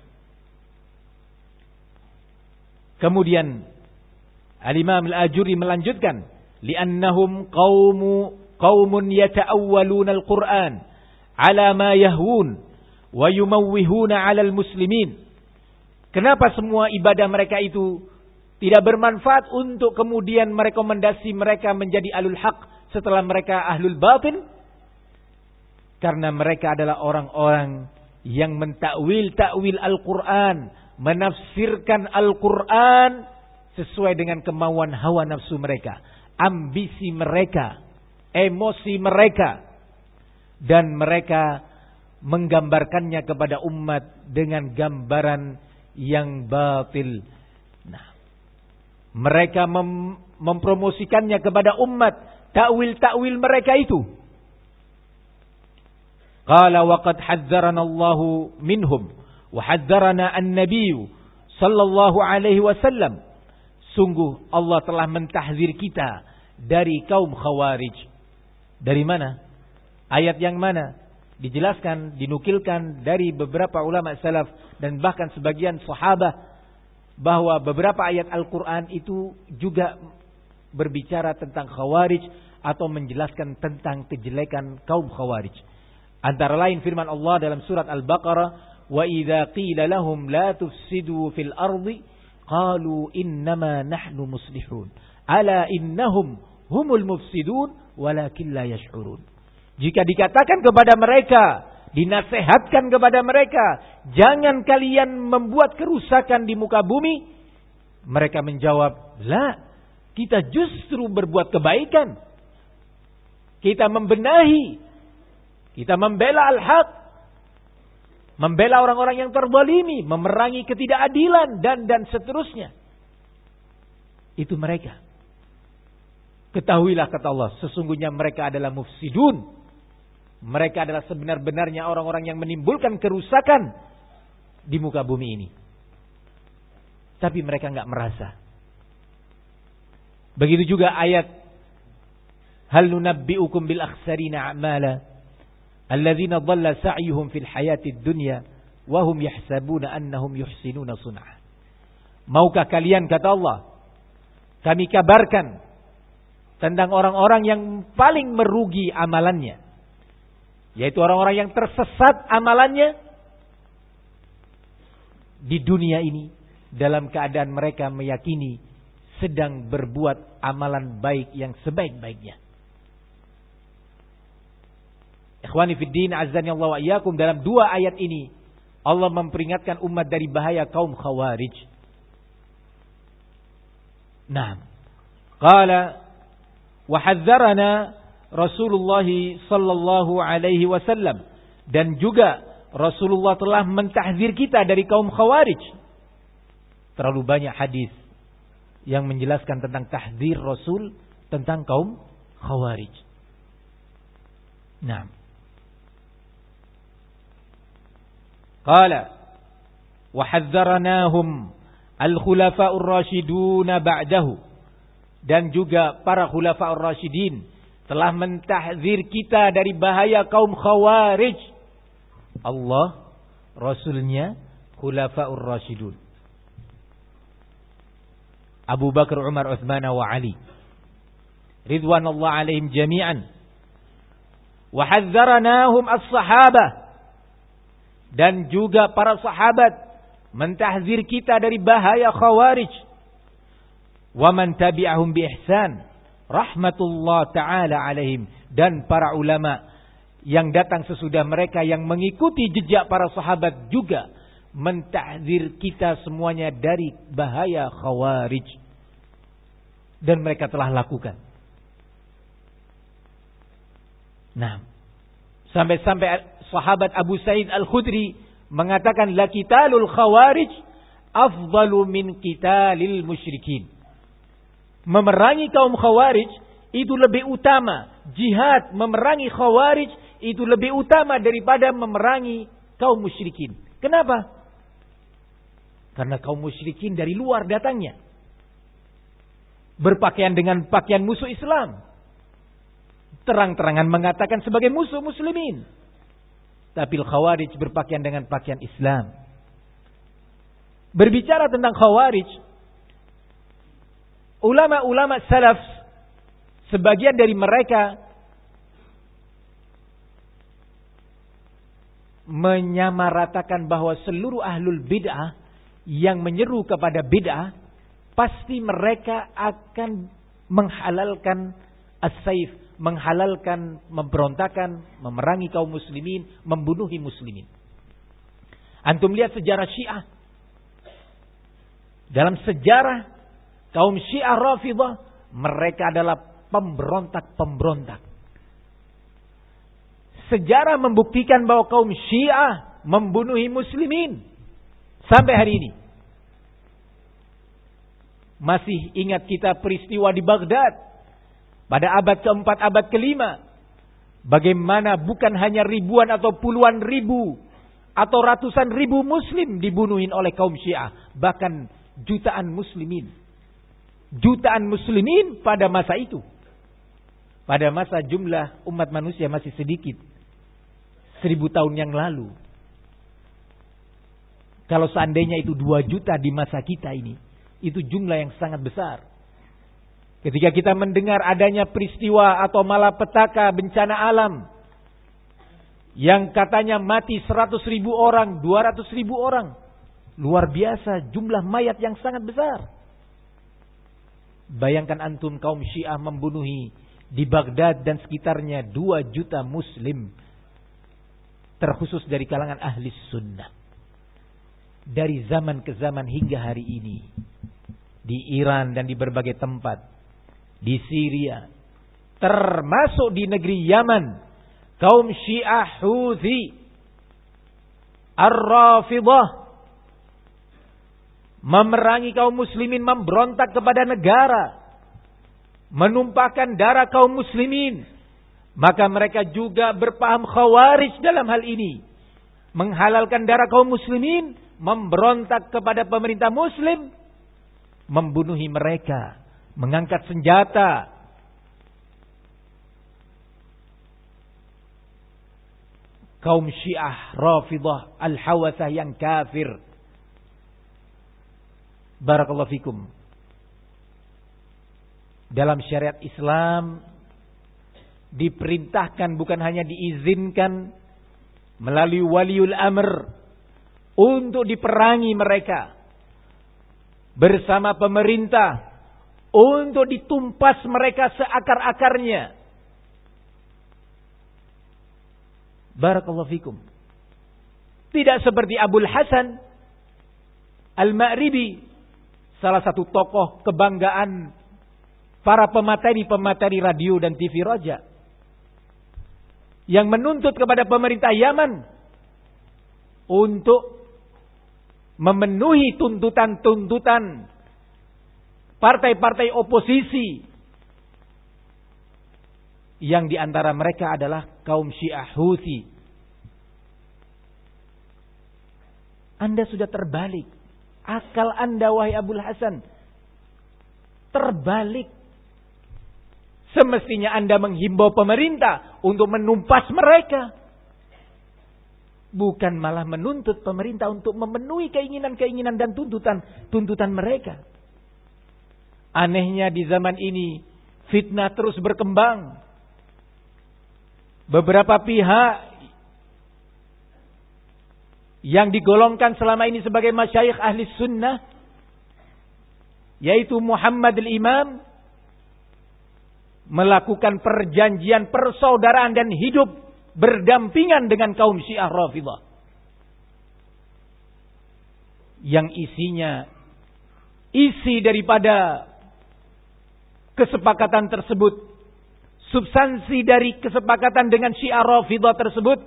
Kemudian Al-Imam Al-Ajurri melanjutkan, li'annahum qaumun yata'awwaluna al-Qur'an ala ma yahwun wa yumawwihuna 'ala al-muslimin. Kenapa semua ibadah mereka itu tidak bermanfaat untuk kemudian merekomendasi mereka menjadi ahlul haq setelah mereka ahlul batin? Karena mereka adalah orang-orang yang mentakwil Al-Quran, menafsirkan Al-Quran sesuai dengan kemauan hawa nafsu mereka, ambisi mereka, emosi mereka, dan mereka menggambarkannya kepada umat dengan gambaran yang batil. Nah, mereka mempromosikannya kepada umat, takwil mereka itu. Qala wa qad hadzarana Allahu minhum wa hadzarana an-nabiy sallallahu alaihi wasallam. Sungguh Allah telah mentahzir kita dari kaum Khawarij. Dari mana? Ayat yang mana? Dijelaskan, dinukilkan dari beberapa ulama salaf dan bahkan sebagian sahabat bahwa beberapa ayat Al-Quran itu juga berbicara tentang khawarij atau menjelaskan tentang kejelekan kaum khawarij. Antara lain firman Allah dalam surat Al-Baqarah, "Wa idza qila lahum la tufsidu fil ardi qalu innama nahnu muslihun ala innahum humul mufsidun walakin la yash'urun." Jika dikatakan kepada mereka, dinasehatkan kepada mereka, jangan kalian membuat kerusakan di muka bumi, mereka menjawab, "La, kita justru berbuat kebaikan. Kita membenahi, kita membela al-haq, membela orang-orang yang terzalimi, memerangi ketidakadilan dan seterusnya." Itu mereka. Ketahuilah kata Allah, sesungguhnya mereka adalah mufsidun. Mereka adalah sebenar-benarnya orang-orang yang menimbulkan kerusakan di muka bumi ini. Tapi mereka enggak merasa. Begitu juga ayat, "Hal nunabbi'ukum bil akhsarina a'mala alladzina dhalla sa'yuhum fil hayatid dunya wa hum yahsabuna annahum yuhsinuna sun'a." Maukah kalian, kata Allah, kami kabarkan tentang orang-orang yang paling merugi amalannya, yaitu orang-orang yang tersesat amalannya di dunia ini dalam keadaan mereka meyakini sedang berbuat amalan baik yang sebaik-baiknya. Ikhwani fiddin, azzani Allah wa iyyakum, dalam dua ayat ini Allah memperingatkan umat dari bahaya kaum khawarij. Nah, qala wa hadzarana Rasulullah sallallahu alaihi wasallam, dan juga Rasulullah telah mentahzir kita dari kaum khawarij. Terlalu banyak hadis yang menjelaskan tentang tahzir Rasul tentang kaum khawarij. Nah, qala wa hadzaranahum al-khulafa'ur rasyidun ba'dahu, dan juga para khulafa'ur rasyidin telah mentahzir kita dari bahaya kaum khawarij. Allah, Rasulnya, khulafa'ur rasyidun, Abu Bakar, Umar, Uthman wa Ali ridwanullah alaihim jami'an. Wa hadzaranahum as-sahabah, dan juga para sahabat mentahzir kita dari bahaya khawarij. Wa man tabi'ahum bi ihsan rahmatullah ta'ala alaihim, dan para ulama yang datang sesudah mereka yang mengikuti jejak para sahabat juga mentahzir kita semuanya dari bahaya khawarij, dan mereka telah lakukan. Nah, sampai-sampai sahabat Abu Sa'id Al-Khudri mengatakan, la qitalul khawarij afdalu min qitalil musyrikin. Memerangi kaum khawarij itu lebih utama. Jihad memerangi khawarij itu lebih utama daripada memerangi kaum musyrikin. Kenapa? Karena kaum musyrikin dari luar datangnya, berpakaian dengan pakaian musuh Islam, terang-terangan mengatakan sebagai musuh muslimin. Tapi khawarij berpakaian dengan pakaian Islam. Berbicara tentang khawarij, ulama-ulama salaf, sebagian dari mereka menyamaratakan bahwa seluruh ahlul bid'ah yang menyeru kepada bid'ah, pasti mereka akan menghalalkan as-saif, menghalalkan memberontakan, memerangi kaum muslimin, membunuhi muslimin. Antum lihat sejarah Syiah. Dalam sejarah kaum Syiah Rafidah, mereka adalah pemberontak-pemberontak. Sejarah membuktikan bahwa kaum Syiah membunuhi muslimin sampai hari ini. Masih ingat kita peristiwa di Baghdad pada abad keempat, abad kelima. Bagaimana bukan hanya ribuan atau puluhan ribu atau ratusan ribu muslim dibunuhin oleh kaum Syiah. Bahkan jutaan muslimin. Jutaan muslimin pada masa itu. Pada masa jumlah umat manusia masih sedikit. 1000 tahun yang lalu. Kalau seandainya itu 2 juta di masa kita ini, itu jumlah yang sangat besar. Ketika kita mendengar adanya peristiwa atau malapetaka bencana alam, yang katanya mati 100.000 orang, 200.000 orang. Luar biasa jumlah mayat yang sangat besar. Bayangkan antum kaum Syiah membunuhi di Baghdad dan sekitarnya 2 juta muslim. Terkhusus dari kalangan ahli sunnah. Dari zaman ke zaman hingga hari ini. Di Iran dan di berbagai tempat. Di Syria. Termasuk di negeri Yaman. Kaum Syiah Houthi. Ar-Rafidah. Memerangi kaum muslimin, memberontak kepada negara, menumpahkan darah kaum muslimin. Maka mereka juga berpaham khawarij dalam hal ini, menghalalkan darah kaum muslimin, memberontak kepada pemerintah muslim, membunuhi mereka, mengangkat senjata. Kaum Syiah Rafidah Al-Hawasah yang kafir. Barakallahu fikum. Dalam syariat Islam diperintahkan, bukan hanya diizinkan, melalui waliul amr untuk diperangi mereka bersama pemerintah, untuk ditumpas mereka seakar-akarnya. Barakallahu fikum. Tidak seperti Abul Hasan Al-Ma'ribi, salah satu tokoh kebanggaan para pemateri radio dan TV Raja, yang menuntut kepada pemerintah Yaman untuk memenuhi tuntutan-tuntutan partai-partai oposisi, yang diantara mereka adalah kaum Syiah Houthi. Anda sudah terbalik. Akal Anda wahai Abul Hasan terbalik. Semestinya Anda menghimbau pemerintah untuk menumpas mereka, bukan malah menuntut pemerintah untuk memenuhi keinginan-keinginan dan tuntutan mereka. Anehnya di zaman ini fitnah terus berkembang. Beberapa pihak yang digolongkan selama ini sebagai masyayikh ahli sunnah, yaitu Muhammad al-Imam, melakukan perjanjian persaudaraan dan hidup berdampingan dengan kaum Syiah Rafidah, yang isinya, isi daripada kesepakatan tersebut, substansi dari kesepakatan dengan Syiah Rafidah tersebut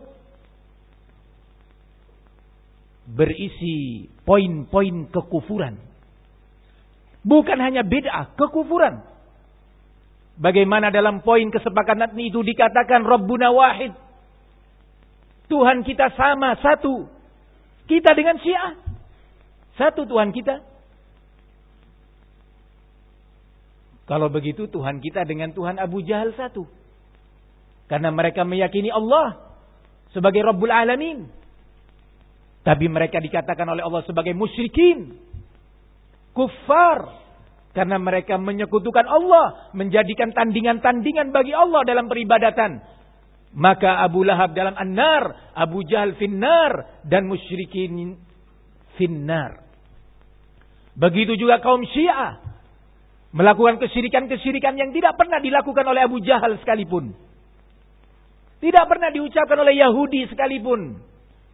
berisi poin-poin kekufuran. Bukan hanya bid'ah, kekufuran. Bagaimana dalam poin kesepakatan itu dikatakan Rabbuna wahid. Tuhan kita sama, satu. Kita dengan Syiah, satu Tuhan kita. Kalau begitu Tuhan kita dengan Tuhan Abu Jahal satu. Karena mereka meyakini Allah sebagai Rabbul Alamin. Tapi mereka dikatakan oleh Allah sebagai musyrikin, kufar, karena mereka menyekutukan Allah, menjadikan tandingan-tandingan bagi Allah dalam peribadatan. Maka Abu Lahab dalam an-nar, Abu Jahal finnar, dan musyrikin finnar. Begitu juga kaum Syiah melakukan kesyirikan-kesyirikan yang tidak pernah dilakukan oleh Abu Jahal sekalipun, tidak pernah diucapkan oleh Yahudi sekalipun.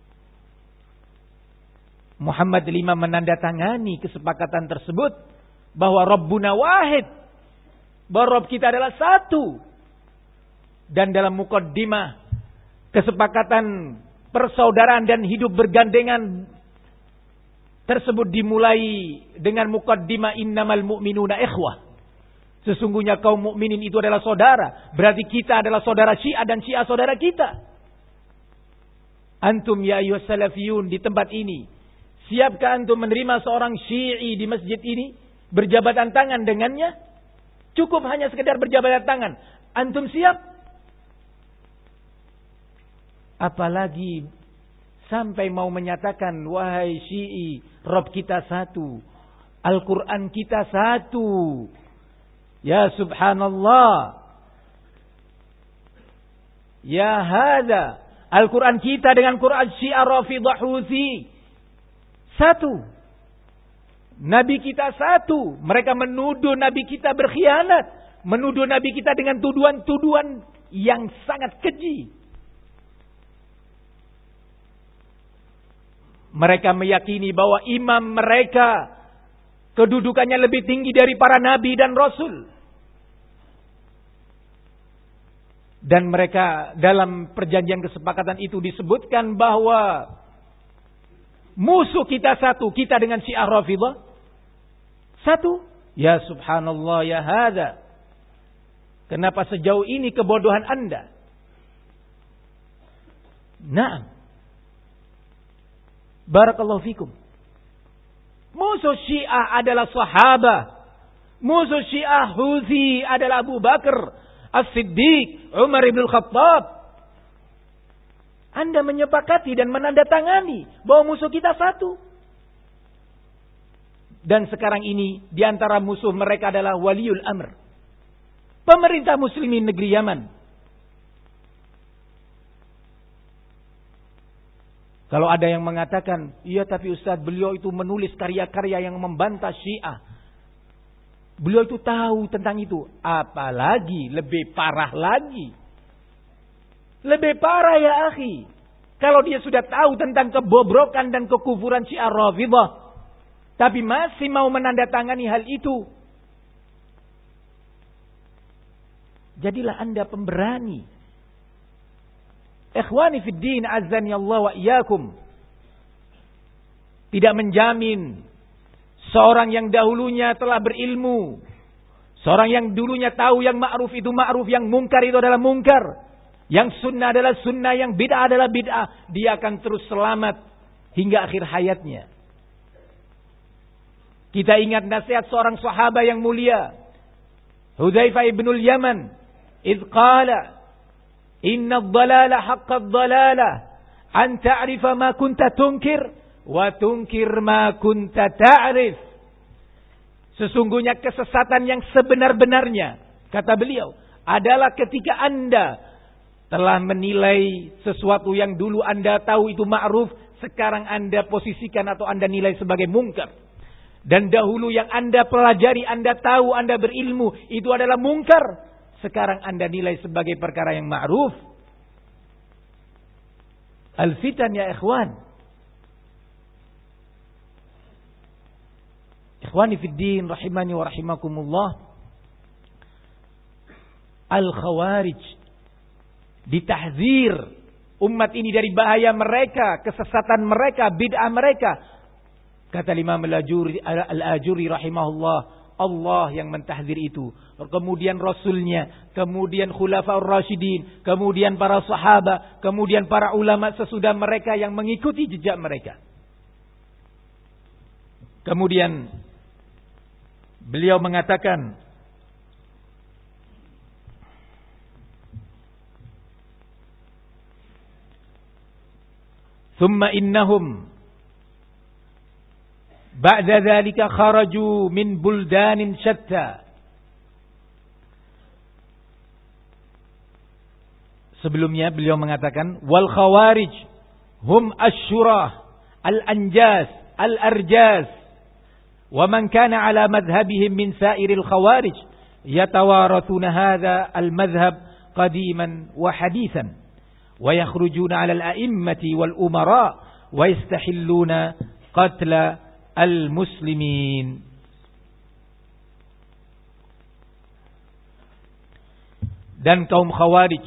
Muhammad V menandatangani kesepakatan tersebut bahwa Rabbuna wahid, bahwa Rabb kita adalah satu. Dan dalam muqaddimah kesepakatan persaudaraan dan hidup bergandengan tersebut dimulai dengan muqaddimah innamal mu'minuna ikhwah. Sesungguhnya kaum mukminin itu adalah saudara. Berarti kita adalah saudara Syiah dan Syiah saudara kita. Antum ya ayyuhas salafiyun di tempat ini, siapkah antum menerima seorang Syi'i di masjid ini, berjabatan tangan dengannya? Cukup hanya sekedar berjabatan tangan. Antum siap? Apalagi sampai mau menyatakan, wahai Syi'i, Rabb kita satu, Al-Quran kita satu. Ya subhanallah. Ya hada, Al-Quran kita dengan Quran Syiah Rafidah Houthi satu. Nabi kita satu. Mereka menuduh Nabi kita berkhianat, menuduh Nabi kita dengan tuduhan-tuduhan yang sangat keji. Mereka meyakini bahwa imam mereka kedudukannya lebih tinggi dari para nabi dan rasul. Dan mereka dalam perjanjian kesepakatan itu disebutkan bahwa musuh kita satu, kita dengan Syiah Rafidah satu. Ya subhanallah ya hada. Kenapa sejauh ini kebodohan Anda? Naam. Barakallahu fikum. Musuh Syiah adalah sahabat. Musuh Syiah Houthi adalah Abu Bakar As-Siddiq, Umar ibn Khattab. Anda menyepakati dan menandatangani bahwa musuh kita satu. Dan sekarang ini di antara musuh mereka adalah Waliul Amr, pemerintah muslimin negeri Yaman. Kalau ada yang mengatakan, iya tapi Ustaz, beliau itu menulis karya-karya yang membantah Syiah. Beliau itu tahu tentang itu. Apalagi lebih parah lagi. Lebih parah ya akhi. Kalau dia sudah tahu tentang kebobrokan dan kekufuran Syiah Rafidah, tapi masih mau menandatangani hal itu. Jadilah Anda pemberani. Ikhwani fid din, azani Allah wa iyyakum. Tidak menjamin seorang yang dahulunya telah berilmu, seorang yang dulunya tahu yang ma'ruf itu ma'ruf, yang mungkar itu adalah mungkar, yang sunnah adalah sunnah, yang bid'ah adalah bid'ah, dia akan terus selamat hingga akhir hayatnya. Kita ingat nasihat seorang sahabat yang mulia, Hudzaifah ibnul Yaman, idh qala inna ad-dalala haqqa ad-dalala an ta'rifa ma kunta tunkir wa tunkir ma kunta ta'rif. Sesungguhnya kesesatan yang sebenar-benarnya, kata beliau, adalah ketika Anda telah menilai sesuatu yang dulu Anda tahu itu ma'ruf, sekarang Anda posisikan atau Anda nilai sebagai mungkar. Dan dahulu yang Anda pelajari, Anda tahu, Anda berilmu, itu adalah mungkar, sekarang Anda nilai sebagai perkara yang ma'ruf. Al-fitan ya ikhwan. Ikhwani fid din rahimani wa rahimakumullah. Al-khawarij ditahzir umat ini dari bahaya mereka, kesesatan mereka, bid'ah mereka. Kata Imam Al-Ajuri rahimahullah, Allah yang mentahzir itu. Kemudian Rasulnya, kemudian Khulafaur Rasyidin, kemudian para sahabat, kemudian para ulama sesudah mereka yang mengikuti jejak mereka. Kemudian beliau mengatakan, "Tsumma innahum ba'da dzalika kharaju min buldanin syatta." Sebelumnya beliau mengatakan, "Wal khawarij hum asy-syurah al-anjas al-arjas wa man kana ala madhhabihim min sa'iril khawarij yatawarathuna hadha al-madhhab qadiman wa hadithan wa yakhrujuna 'ala al-a'immati wal umara wa yastahilluna qatla al-muslimin." Dan kaum khawarij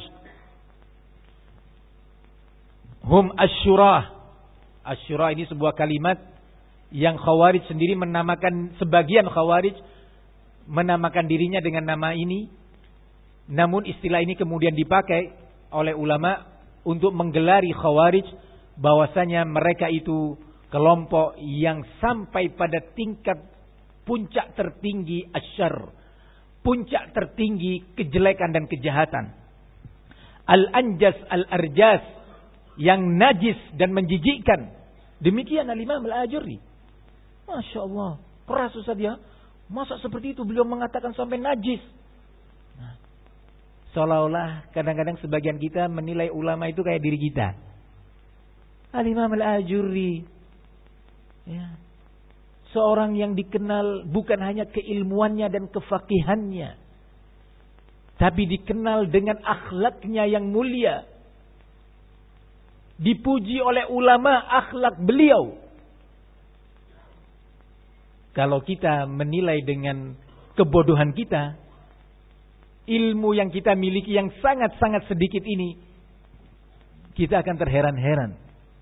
hum asy-syurah. Asy-syurah ini sebuah kalimat yang khawarij sendiri menamakan, sebagian khawarij menamakan dirinya dengan nama ini. Namun istilah ini kemudian dipakai oleh ulama untuk menggelari khawarij bahwasanya mereka itu kelompok yang sampai pada tingkat puncak tertinggi asyar, puncak tertinggi kejelekan dan kejahatan. Al-anjas, al-arjas, yang najis dan menjijikkan. Demikian Al-Imam Al-Ajurri. Masya Allah, keras Ustaz ya. Masa seperti itu beliau mengatakan sampai najis. Nah, seolah-olah kadang-kadang sebagian kita menilai ulama itu kayak diri kita. Al-Imam Al-Ajurri, ya, seorang yang dikenal bukan hanya keilmuannya dan kefakihannya, tapi dikenal dengan akhlaknya yang mulia. Dipuji oleh ulama akhlak beliau. Kalau kita menilai dengan kebodohan kita, ilmu yang kita miliki yang sangat-sangat sedikit ini, kita akan terheran-heran.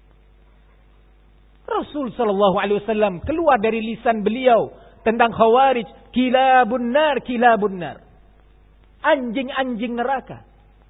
Rasul sallallahu alaihi wasallam keluar dari lisan beliau tentang khawarij, kilabun nar, kilabun nar. Anjing-anjing neraka.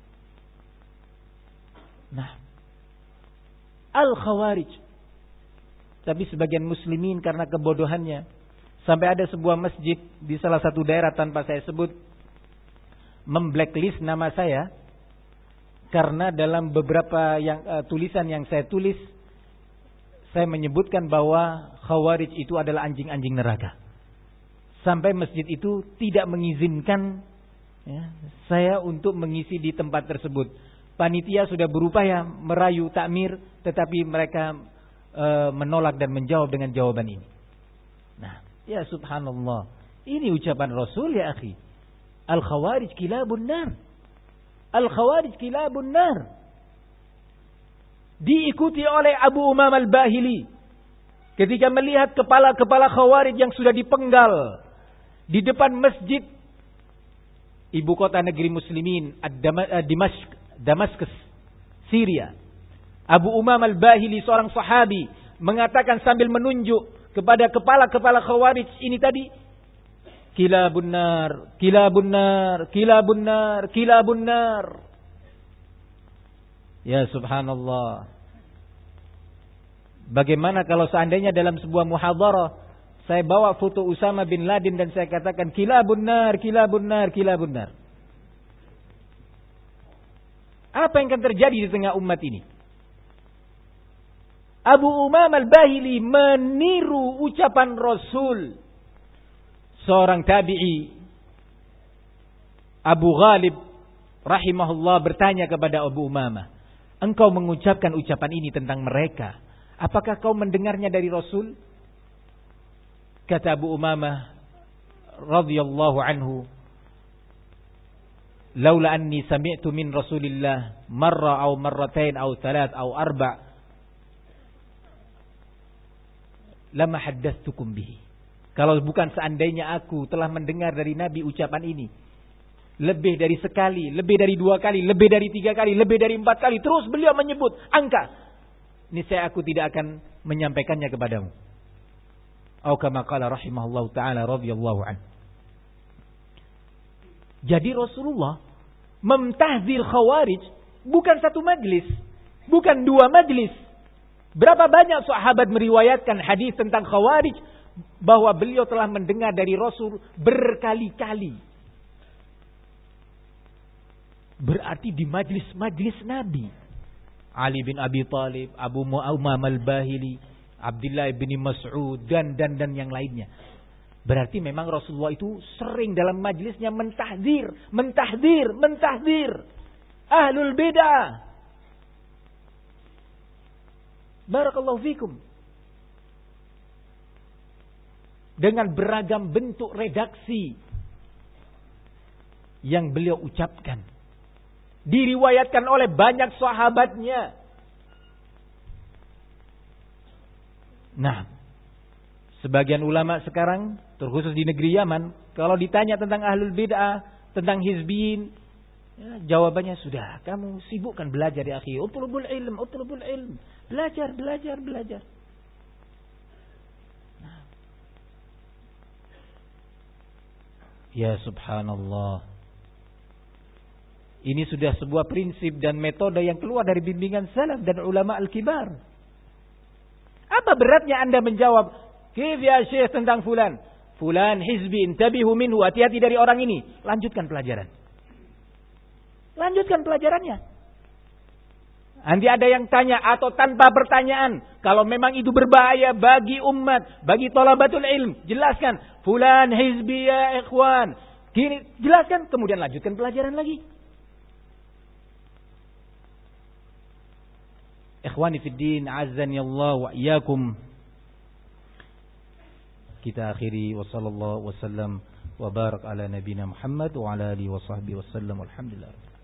Nah, al-khawarij. Tapi sebagian muslimin karena kebodohannya, sampai ada sebuah masjid di salah satu daerah tanpa saya sebut, memblacklist nama saya karena dalam beberapa tulisan yang saya tulis, saya menyebutkan bahwa khawarij itu adalah anjing-anjing neraka. Sampai masjid itu tidak mengizinkan saya untuk mengisi di tempat tersebut. Panitia sudah berupaya merayu takmir, tetapi mereka menolak dan menjawab dengan jawaban ini. Nah, ya subhanallah, ini ucapan Rasul ya akhi. Al-khawarij kilabun nar. Al-khawarij kilabun nar. Diikuti oleh Abu Umam Al-Bahili ketika melihat kepala-kepala khawarij yang sudah dipenggal di depan masjid ibu kota negeri muslimin Damaskus, Syria. Abu Umam Al-Bahili, seorang sahabi, mengatakan sambil menunjuk kepada kepala-kepala khawarij ini tadi, kilabun nar, kilabun nar, kilabun nar, kilabun nar. Ya subhanallah. Bagaimana kalau seandainya dalam sebuah muhadharah saya bawa foto Usama bin Laden dan saya katakan kilabun nar, kilabun nar, kilabun nar. Apa yang akan terjadi di tengah umat ini? Abu Umam Al-Bahili meniru ucapan Rasul. Seorang tabi'i, Abu Ghalib rahimahullah, bertanya kepada Abu Umamah, engkau mengucapkan ucapan ini tentang mereka, apakah kau mendengarnya dari Rasul? Kata Abu Umamah radhiyallahu anhu, laula anni sami'tu min Rasulillah marra aw marratain aw thalath aw arba' lama haddatsukum bihi. Kalau bukan seandainya aku telah mendengar dari Nabi ucapan ini lebih dari sekali, lebih dari 2 kali, lebih dari 3 kali, lebih dari 4 kali, terus beliau menyebut angka, niscaya aku tidak akan menyampaikannya kepadamu. Atau kama qala rahimahullahu taala radhiyallahu anhu. Jadi Rasulullah memtahdzir khawarij bukan satu majlis, bukan 2 majlis. Berapa banyak sahabat meriwayatkan hadis tentang khawarij bahwa beliau telah mendengar dari Rasul berkali-kali. Berarti di majlis-majlis Nabi. Ali bin Abi Thalib, Abu Umam Al-Bahili, Abdullah bin Mas'ud dan yang lainnya. Berarti memang Rasulullah itu sering dalam majlisnya mentahdzir ahlul bid'ah. Barakallahu fikum. Dengan beragam bentuk redaksi yang beliau ucapkan, diriwayatkan oleh banyak sahabatnya. Nah, sebagian ulama sekarang, terkhusus di negeri Yaman, kalau ditanya tentang ahlul bid'ah, tentang hizbiyin, ya, jawabannya sudah, kamu sibukkan belajar ya akhi, utlubul ilm, belajar. Nah. Ya subhanallah. Ini sudah sebuah prinsip dan metode yang keluar dari bimbingan salaf dan ulama al-kibar. Apa beratnya Anda menjawab, "Kif ya Syekh tentang fulan?" fulan hizbi intabihu minhu, hati-hati dari orang ini. Lanjutkan pelajaran. Lanjutkan pelajarannya. Nanti ada yang tanya atau tanpa pertanyaan, kalau memang itu berbahaya bagi umat, bagi thalabatul ilm, jelaskan fulan hizbi ya ikhwan. Gini, jelaskan, kemudian lanjutkan pelajaran lagi. Ikhwani fid din, azzani Allah wa iyyakum. Kita akhiri wa sallallahu wasallam wa barak ala nabina Muhammad wa ala alihi wa sahbihi wasallam. Alhamdulillah.